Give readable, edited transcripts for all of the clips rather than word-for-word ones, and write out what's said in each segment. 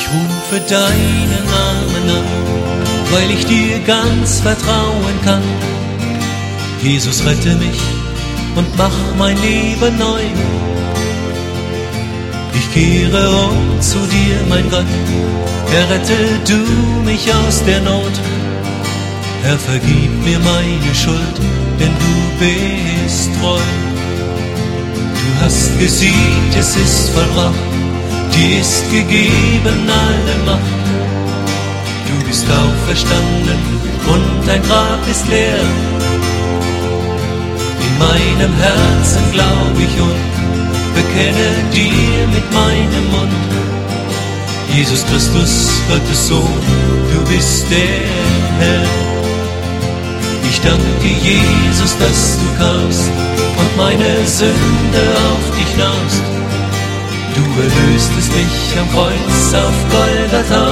rufe deinen Namen an, weil ich dir ganz vertrauen kann. Jesus, rette mich und mach mein Leben neu. Ich kehre um zu dir, mein Gott, errette du mich aus der Not. Herr, vergib mir meine Schuld, denn du bist treu. Du hast gesiegt, es ist vollbracht, dir ist gegeben alle Macht. Du bist auferstanden und dein Grab ist leer. In meinem Herzen glaub ich und bekenne dir mit meinem Mund: Jesus Christus, Gottes Sohn, du bist der Herr. Ich danke Jesus, dass du kamst und meine Sünde auf dich nahmst. Du erlöstest mich am Kreuz auf Golgatha.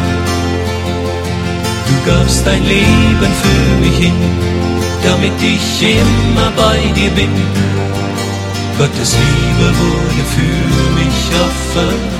Du gabst dein Leben für mich hin, damit ich immer bei dir bin. Gottes Liebe wurde für mich offenbart.